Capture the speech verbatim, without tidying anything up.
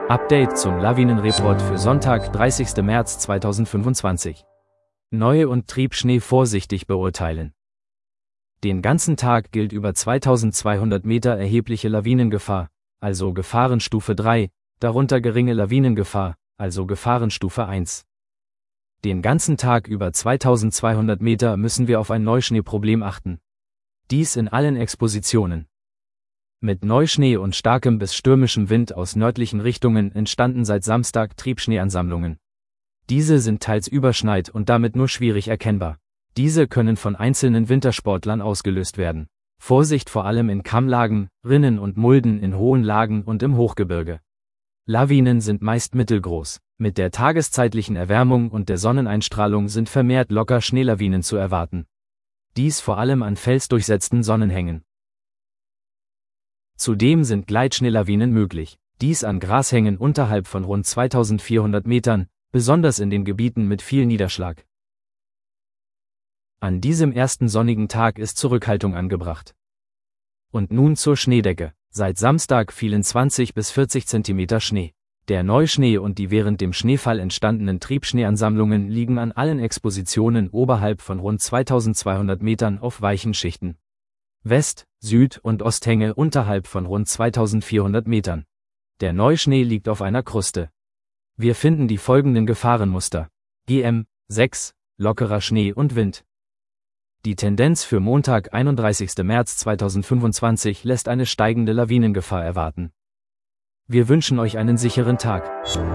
Update zum Lawinenreport für Sonntag, dreißigsten März zweitausendfünfundzwanzig. Neu- und Triebschnee vorsichtig beurteilen. Den ganzen Tag gilt über zweitausendzweihundert Meter erhebliche Lawinengefahr, also Gefahrenstufe drei, darunter geringe Lawinengefahr, also Gefahrenstufe eins. Den ganzen Tag über zweitausendzweihundert Meter müssen wir auf ein Neuschneeproblem achten. Dies in allen Expositionen. Mit Neuschnee und starkem bis stürmischem Wind aus nördlichen Richtungen entstanden seit Samstag Triebschneeansammlungen. Diese sind teils überschneit und damit nur schwierig erkennbar. Diese können von einzelnen Wintersportlern ausgelöst werden. Vorsicht vor allem in Kammlagen, Rinnen und Mulden in hohen Lagen und im Hochgebirge. Lawinen sind meist mittelgroß. Mit der tageszeitlichen Erwärmung und der Sonneneinstrahlung sind vermehrt locker Schneelawinen zu erwarten. Dies vor allem an felsdurchsetzten Sonnenhängen. Zudem sind Gleitschneelawinen möglich. Dies an Grashängen unterhalb von rund zweitausendvierhundert Metern, besonders in den Gebieten mit viel Niederschlag. An diesem ersten sonnigen Tag ist Zurückhaltung angebracht. Und nun zur Schneedecke. Seit Samstag fielen zwanzig bis vierzig Zentimeter Schnee. Der Neuschnee und die während dem Schneefall entstandenen Triebschneeansammlungen liegen an allen Expositionen oberhalb von rund zweitausendzweihundert Metern auf weichen Schichten. West-, Süd- und Osthänge unterhalb von rund zweitausendvierhundert Metern. Der Neuschnee liegt auf einer Kruste. Wir finden die folgenden Gefahrenmuster. G M sechs, lockerer Schnee und Wind. Die Tendenz für Montag, einunddreißigsten März zweitausendfünfundzwanzig lässt eine steigende Lawinengefahr erwarten. Wir wünschen euch einen sicheren Tag.